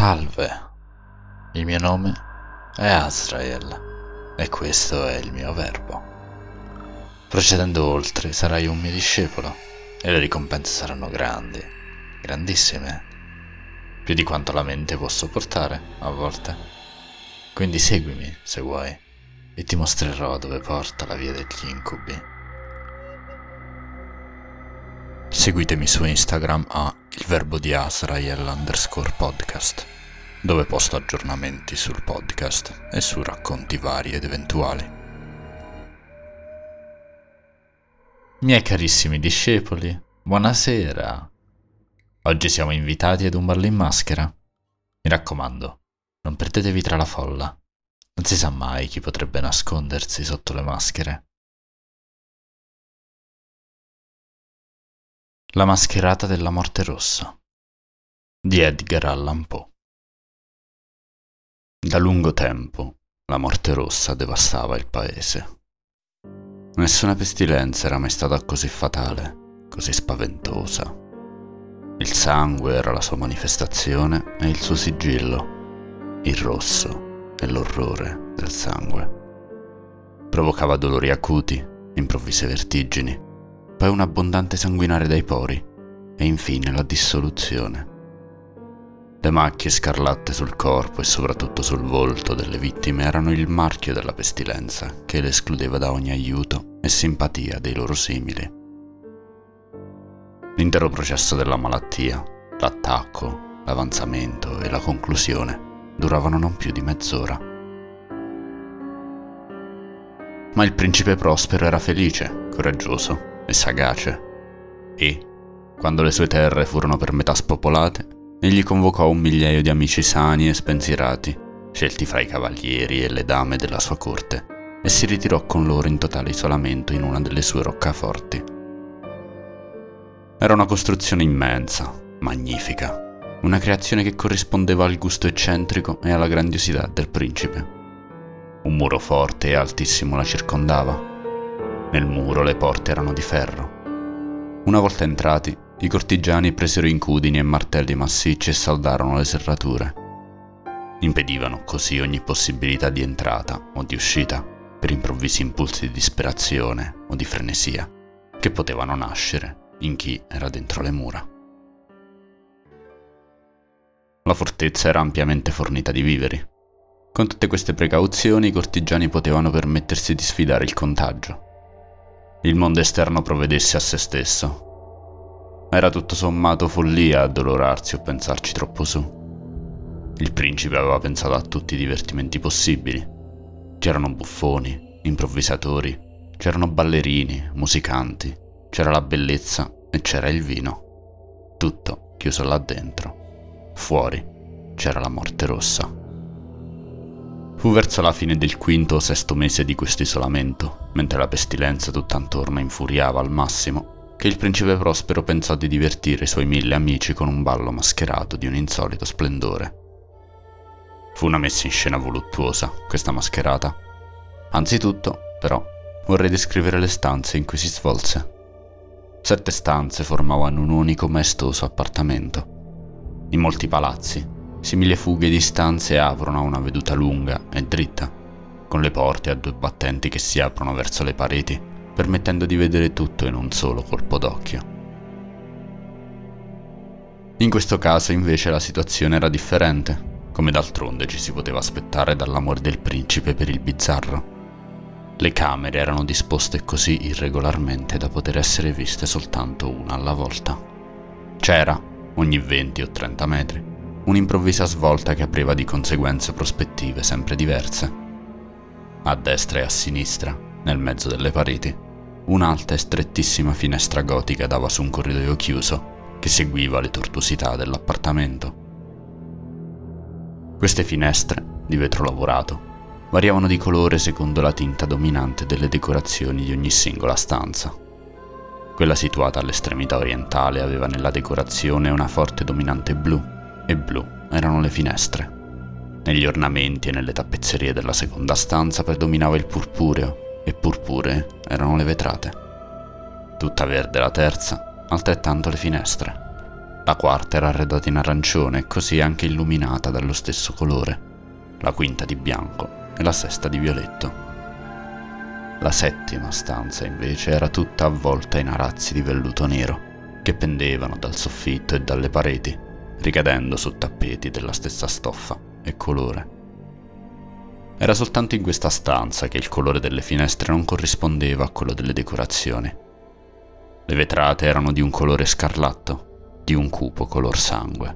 Salve, il mio nome è Azrael e questo è il mio verbo. Procedendo oltre sarai un mio discepolo e le ricompense saranno grandi, grandissime, più di quanto la mente può sopportare a volte. Quindi seguimi se vuoi e ti mostrerò dove porta la via degli incubi. Seguitemi su Instagram a il verbo di Azrael_podcast, dove posto aggiornamenti sul podcast e su racconti vari ed eventuali. Miei carissimi discepoli, buonasera! Oggi siamo invitati ad un ballo in maschera. Mi raccomando, non perdetevi tra la folla. Non si sa mai chi potrebbe nascondersi sotto le maschere. La mascherata della morte rossa di Edgar Allan Poe. Da lungo tempo la morte rossa devastava il paese. Nessuna pestilenza era mai stata così fatale, così spaventosa. Il sangue era la sua manifestazione e il suo sigillo, il rosso e l'orrore del sangue. Provocava dolori acuti, improvvise vertigini, poi un abbondante sanguinare dai pori e infine la dissoluzione. Le macchie scarlatte sul corpo e soprattutto sul volto delle vittime erano il marchio della pestilenza che le escludeva da ogni aiuto e simpatia dei loro simili. L'intero processo della malattia, l'attacco, l'avanzamento e la conclusione duravano non più di mezz'ora. Ma il principe Prospero era felice, coraggioso e sagace, e, quando le sue terre furono per metà spopolate, egli convocò 1.000.000 di amici sani e spensierati, scelti fra i cavalieri e le dame della sua corte, e si ritirò con loro in totale isolamento in una delle sue roccaforti. Era una costruzione immensa, magnifica, una creazione che corrispondeva al gusto eccentrico e alla grandiosità del principe. Un muro forte e altissimo la circondava. Nel muro le porte erano di ferro. Una volta entrati, i cortigiani presero incudini e martelli massicci e saldarono le serrature. Impedivano così ogni possibilità di entrata o di uscita per improvvisi impulsi di disperazione o di frenesia che potevano nascere in chi era dentro le mura. La fortezza era ampiamente fornita di viveri. Con tutte queste precauzioni i cortigiani potevano permettersi di sfidare il contagio. Il mondo esterno provvedesse a se stesso. Era tutto sommato follia addolorarsi o pensarci troppo su. Il principe aveva pensato a tutti i divertimenti possibili. C'erano buffoni, improvvisatori, c'erano ballerini, musicanti, c'era la bellezza e c'era il vino. Tutto chiuso là dentro. Fuori c'era la morte rossa. Fu verso la fine del quinto o sesto mese di questo isolamento, mentre la pestilenza tutt'intorno infuriava al massimo, che il principe Prospero pensò di divertire i suoi 1.000 amici con un ballo mascherato di un insolito splendore. Fu una messa in scena voluttuosa, questa mascherata. Anzitutto, però, vorrei descrivere le stanze in cui si svolse. 7 stanze formavano un unico maestoso appartamento. In molti palazzi, simili fughe di stanze aprono a una veduta lunga e dritta, con le porte a 2 battenti che si aprono verso le pareti, permettendo di vedere tutto in un solo colpo d'occhio. In questo caso invece la situazione era differente, come d'altronde ci si poteva aspettare dall'amore del principe per il bizzarro. Le camere erano disposte così irregolarmente da poter essere viste soltanto una alla volta. C'era, ogni 20 o 30 metri, un'improvvisa svolta che apriva di conseguenze prospettive sempre diverse. A destra e a sinistra, nel mezzo delle pareti, un'alta e strettissima finestra gotica dava su un corridoio chiuso che seguiva le tortuosità dell'appartamento. Queste finestre, di vetro lavorato, variavano di colore secondo la tinta dominante delle decorazioni di ogni singola stanza. Quella situata all'estremità orientale aveva nella decorazione una forte dominante blu, e blu erano le finestre. Negli ornamenti e nelle tappezzerie della seconda stanza predominava il purpureo e purpuree erano le vetrate. Tutta verde la terza, altrettanto le finestre. La quarta era arredata in arancione e così anche illuminata dallo stesso colore, la quinta di bianco e la sesta di violetto. La settima stanza invece era tutta avvolta in arazzi di velluto nero che pendevano dal soffitto e dalle pareti, ricadendo su tappeti della stessa stoffa e colore. Era soltanto in questa stanza che il colore delle finestre non corrispondeva a quello delle decorazioni. Le vetrate erano di un colore scarlatto, di un cupo color sangue.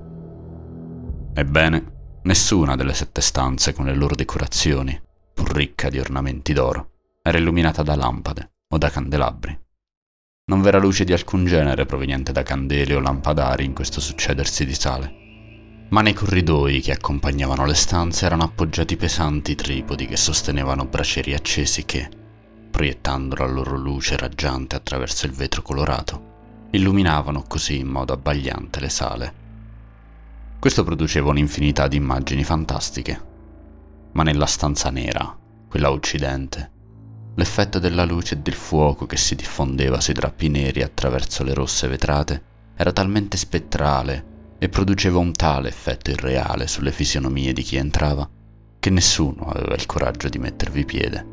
Ebbene, nessuna delle 7 stanze con le loro decorazioni, pur ricca di ornamenti d'oro, era illuminata da lampade o da candelabri. Non v'era luce di alcun genere proveniente da candele o lampadari in questo succedersi di sale, ma nei corridoi che accompagnavano le stanze erano appoggiati pesanti tripodi che sostenevano bracieri accesi che, proiettando la loro luce raggiante attraverso il vetro colorato, illuminavano così in modo abbagliante le sale. Questo produceva un'infinità di immagini fantastiche, ma nella stanza nera, quella occidente, l'effetto della luce e del fuoco che si diffondeva sui drappi neri attraverso le rosse vetrate era talmente spettrale e produceva un tale effetto irreale sulle fisionomie di chi entrava che nessuno aveva il coraggio di mettervi piede.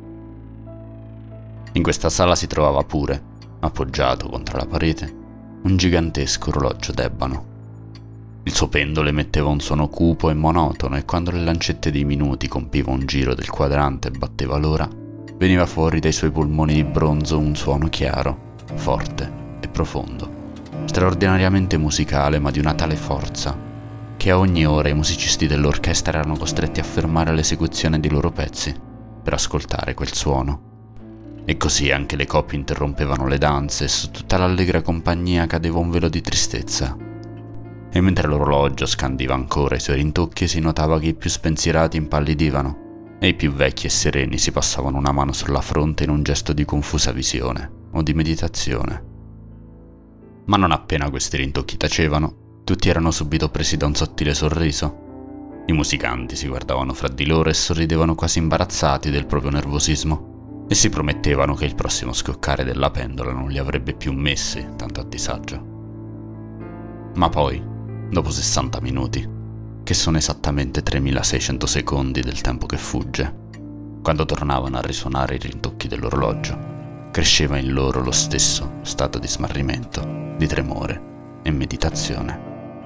In questa sala si trovava pure, appoggiato contro la parete, un gigantesco orologio d'ebano. Il suo pendolo emetteva un suono cupo e monotono e quando le lancette dei minuti compiva un giro del quadrante e batteva l'ora, veniva fuori dai suoi polmoni di bronzo un suono chiaro, forte e profondo, straordinariamente musicale ma di una tale forza che a ogni ora i musicisti dell'orchestra erano costretti a fermare l'esecuzione dei loro pezzi per ascoltare quel suono. E così anche le coppie interrompevano le danze e su tutta l'allegra compagnia cadeva un velo di tristezza. E mentre l'orologio scandiva ancora i suoi rintocchi si notava che i più spensierati impallidivano e i più vecchi e sereni si passavano una mano sulla fronte in un gesto di confusa visione o di meditazione. Ma non appena questi rintocchi tacevano, tutti erano subito presi da un sottile sorriso. I musicanti si guardavano fra di loro e sorridevano quasi imbarazzati del proprio nervosismo e si promettevano che il prossimo scoccare della pendola non li avrebbe più messi tanto a disagio. Ma poi, dopo 60 minuti, che sono esattamente 3600 secondi del tempo che fugge, quando tornavano a risuonare i rintocchi dell'orologio, cresceva in loro lo stesso stato di smarrimento, di tremore e meditazione.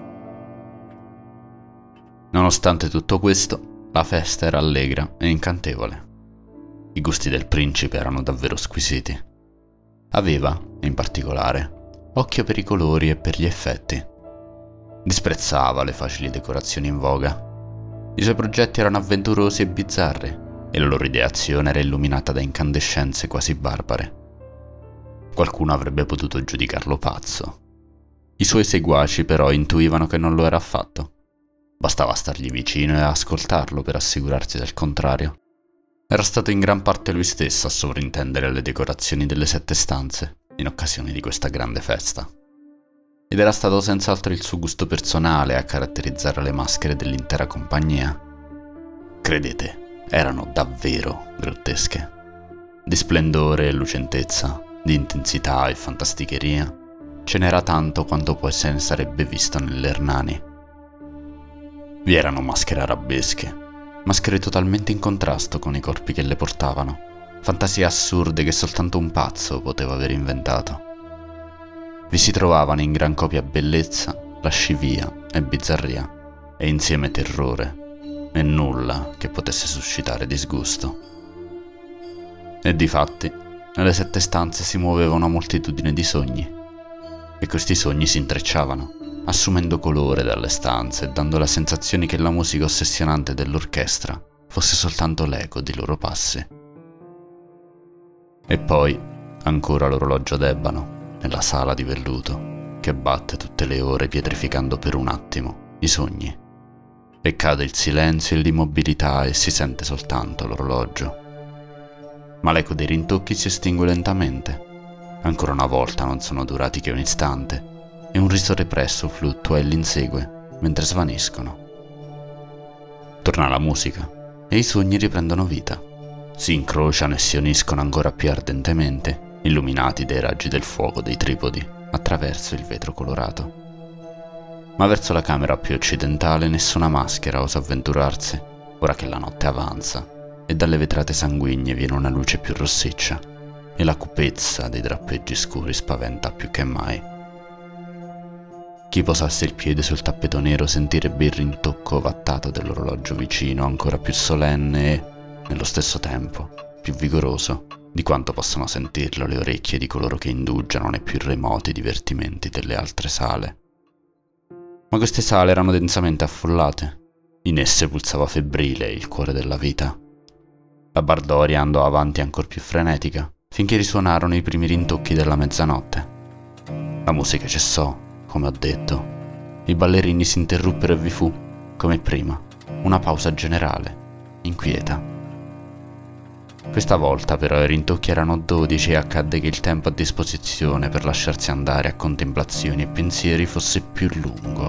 Nonostante tutto questo, la festa era allegra e incantevole. I gusti del principe erano davvero squisiti. Aveva, in particolare, occhio per i colori e per gli effetti. Disprezzava le facili decorazioni in voga. I suoi progetti erano avventurosi e bizzarri e la loro ideazione era illuminata da incandescenze quasi barbare. Qualcuno avrebbe potuto giudicarlo pazzo. I suoi seguaci però intuivano che non lo era affatto. Bastava stargli vicino e ascoltarlo per assicurarsi del contrario. Era stato in gran parte lui stesso a sovrintendere alle decorazioni delle 7 stanze in occasione di questa grande festa. Ed era stato senz'altro il suo gusto personale a caratterizzare le maschere dell'intera compagnia. Credete, erano davvero grottesche. Di splendore e lucentezza, di intensità e fantasticheria, ce n'era tanto quanto poi se ne sarebbe visto nell'Hernani. Vi erano maschere arabesche, maschere totalmente in contrasto con i corpi che le portavano, fantasie assurde che soltanto un pazzo poteva aver inventato. Vi si trovavano in gran copia bellezza, lascivia e bizzarria, e insieme terrore, e nulla che potesse suscitare disgusto. E difatti, nelle 7 stanze si muoveva una moltitudine di sogni, e questi sogni si intrecciavano, assumendo colore dalle stanze e dando la sensazione che la musica ossessionante dell'orchestra fosse soltanto l'eco di loro passi. E poi, ancora l'orologio d'ebano, nella sala di velluto, che batte tutte le ore pietrificando per un attimo i sogni. E cade il silenzio e l'immobilità e si sente soltanto l'orologio. Ma l'eco dei rintocchi si estingue lentamente. Ancora una volta non sono durati che un istante, e un riso represso fluttua e li insegue, mentre svaniscono. Torna la musica, e i sogni riprendono vita. Si incrociano e si uniscono ancora più ardentemente, illuminati dai raggi del fuoco dei tripodi, attraverso il vetro colorato. Ma verso la camera più occidentale nessuna maschera osa avventurarsi, ora che la notte avanza e dalle vetrate sanguigne viene una luce più rossiccia e la cupezza dei drappeggi scuri spaventa più che mai. Chi posasse il piede sul tappeto nero sentirebbe il rintocco ovattato dell'orologio vicino, ancora più solenne e, nello stesso tempo, più vigoroso di quanto possano sentirlo le orecchie di coloro che indugiano nei più remoti divertimenti delle altre sale. Ma queste sale erano densamente affollate. In esse pulsava febbrile il cuore della vita. La baldoria andò avanti ancor più frenetica, finché risuonarono i primi rintocchi della mezzanotte. La musica cessò, come ho detto. I ballerini si interruppero e vi fu, come prima, una pausa generale, inquieta. Questa volta però i rintocchi erano 12 e accadde che il tempo a disposizione per lasciarsi andare a contemplazioni e pensieri fosse più lungo.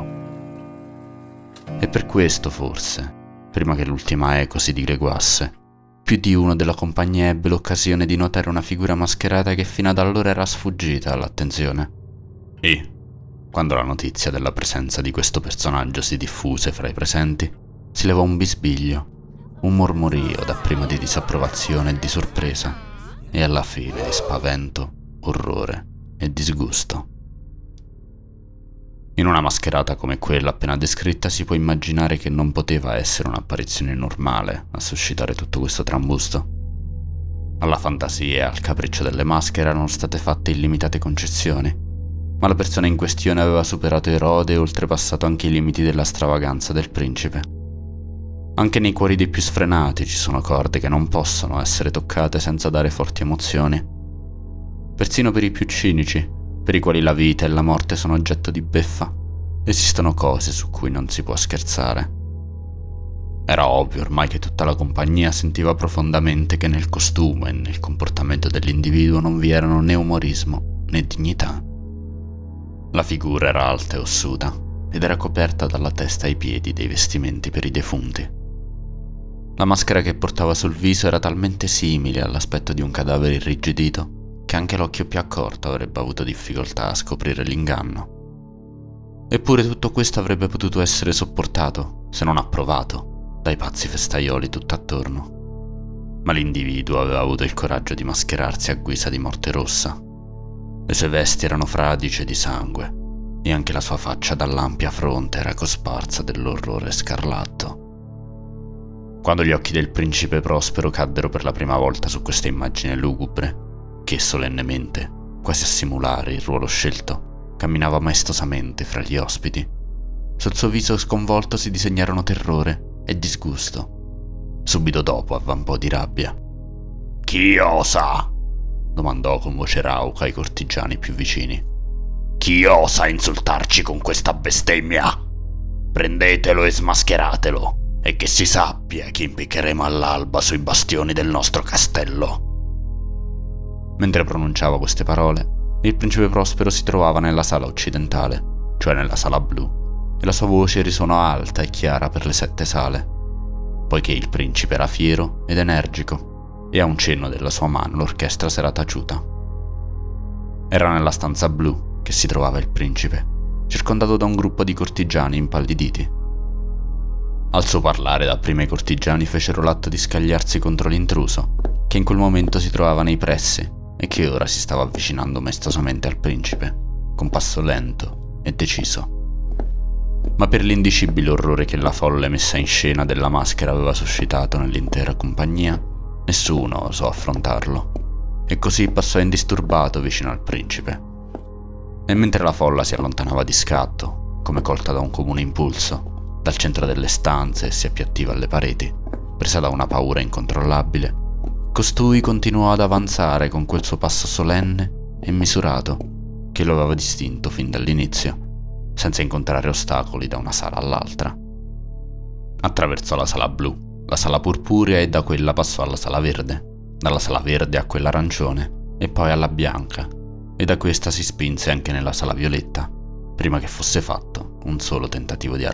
E per questo forse, prima che l'ultima eco si dileguasse, più di uno della compagnia ebbe l'occasione di notare una figura mascherata che fino ad allora era sfuggita all'attenzione. E, quando la notizia della presenza di questo personaggio si diffuse fra i presenti, si levò un bisbiglio, un mormorio dapprima di disapprovazione e di sorpresa, e alla fine di spavento, orrore e disgusto. In una mascherata come quella appena descritta si può immaginare che non poteva essere un'apparizione normale a suscitare tutto questo trambusto. Alla fantasia e al capriccio delle maschere erano state fatte illimitate concessioni, ma la persona in questione aveva superato Erode e oltrepassato anche i limiti della stravaganza del principe. Anche nei cuori dei più sfrenati ci sono corde che non possono essere toccate senza dare forti emozioni. Persino per i più cinici, per i quali la vita e la morte sono oggetto di beffa, esistono cose su cui non si può scherzare. Era ovvio ormai che tutta la compagnia sentiva profondamente che nel costume e nel comportamento dell'individuo non vi erano né umorismo né dignità. La figura era alta e ossuta ed era coperta dalla testa ai piedi dei vestimenti per i defunti. La maschera che portava sul viso era talmente simile all'aspetto di un cadavere irrigidito che anche l'occhio più accorto avrebbe avuto difficoltà a scoprire l'inganno. Eppure tutto questo avrebbe potuto essere sopportato, se non approvato, dai pazzi festaioli tutt'attorno. Ma l'individuo aveva avuto il coraggio di mascherarsi a guisa di morte rossa. Le sue vesti erano fradicie di sangue e anche la sua faccia dall'ampia fronte era cosparsa dell'orrore scarlatto. Quando gli occhi del principe Prospero caddero per la prima volta su questa immagine lugubre, che solennemente, quasi a simulare il ruolo scelto, camminava maestosamente fra gli ospiti, sul suo viso sconvolto si disegnarono terrore e disgusto. Subito dopo avvampò di rabbia. «Chi osa?» domandò con voce rauca ai cortigiani più vicini. «Chi osa insultarci con questa bestemmia? Prendetelo e smascheratelo, e che si sappia che impiccheremo all'alba sui bastioni del nostro castello». Mentre pronunciava queste parole, il principe Prospero si trovava nella sala occidentale, cioè nella sala blu, e la sua voce risuonò alta e chiara per le 7 sale, poiché il principe era fiero ed energico, e a un cenno della sua mano l'orchestra s'era taciuta. Era nella stanza blu che si trovava il principe, circondato da un gruppo di cortigiani impalliditi. Al suo parlare dapprima i cortigiani fecero l'atto di scagliarsi contro l'intruso, che in quel momento si trovava nei pressi e che ora si stava avvicinando maestosamente al principe, con passo lento e deciso. Ma per l'indicibile orrore che la folle messa in scena della maschera aveva suscitato nell'intera compagnia, nessuno osò affrontarlo, e così passò indisturbato vicino al principe. E mentre la folla si allontanava di scatto, come colta da un comune impulso, dal centro delle stanze e si appiattiva alle pareti, presa da una paura incontrollabile, costui continuò ad avanzare con quel suo passo solenne e misurato che lo aveva distinto fin dall'inizio, senza incontrare ostacoli da una sala all'altra. Attraversò la sala blu, la sala purpurea e da quella passò alla sala verde, dalla sala verde a quella arancione e poi alla bianca, e da questa si spinse anche nella sala violetta, prima che fosse fatto un solo tentativo di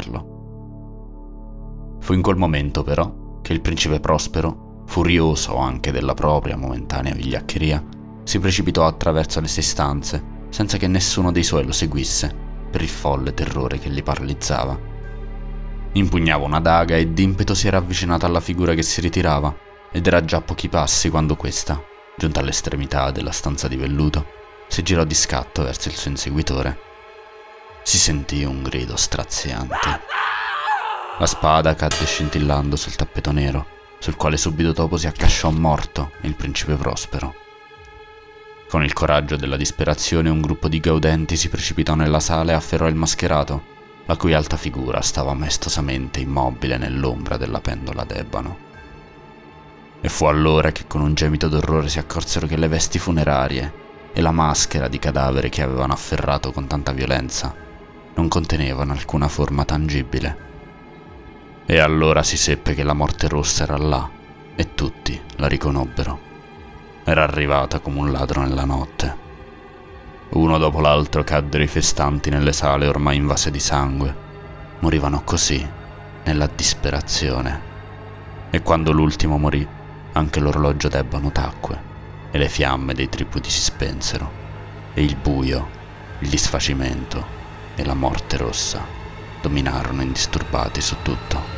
arrestarlo. Fu in quel momento però che il principe Prospero, furioso anche della propria momentanea vigliaccheria, si precipitò attraverso le 6 stanze senza che nessuno dei suoi lo seguisse, per il folle terrore che li paralizzava. Impugnava una daga e d'impeto si era avvicinata alla figura che si ritirava, ed era già a pochi passi quando questa, giunta all'estremità della stanza di velluto, si girò di scatto verso il suo inseguitore. Si sentì un grido straziante. La spada cadde scintillando sul tappeto nero, sul quale subito dopo si accasciò morto il principe Prospero. Con il coraggio della disperazione un gruppo di gaudenti si precipitò nella sala e afferrò il mascherato, la cui alta figura stava maestosamente immobile nell'ombra della pendola d'ebano. E fu allora che con un gemito d'orrore si accorsero che le vesti funerarie e la maschera di cadavere che avevano afferrato con tanta violenza non contenevano alcuna forma tangibile. E allora si seppe che la morte rossa era là, e tutti la riconobbero. Era arrivata come un ladro nella notte. Uno dopo l'altro caddero i festanti nelle sale ormai invase di sangue. Morivano così, nella disperazione. E quando l'ultimo morì, anche l'orologio d'ebano tacque, e le fiamme dei triputi si spensero, e il buio, il disfacimento e la morte rossa dominarono indisturbati su tutto.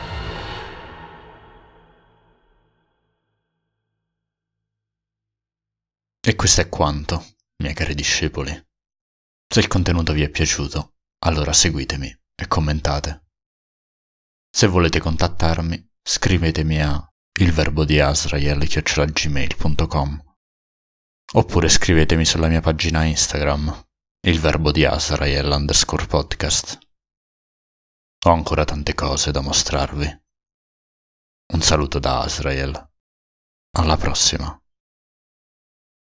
E questo è quanto, miei cari discepoli. Se il contenuto vi è piaciuto, allora seguitemi e commentate. Se volete contattarmi, scrivetemi a ilverbodiasrael@gmail.com oppure scrivetemi sulla mia pagina Instagram, ilverbodiasrael_podcast. Ho ancora tante cose da mostrarvi. Un saluto da Asrael. Alla prossima.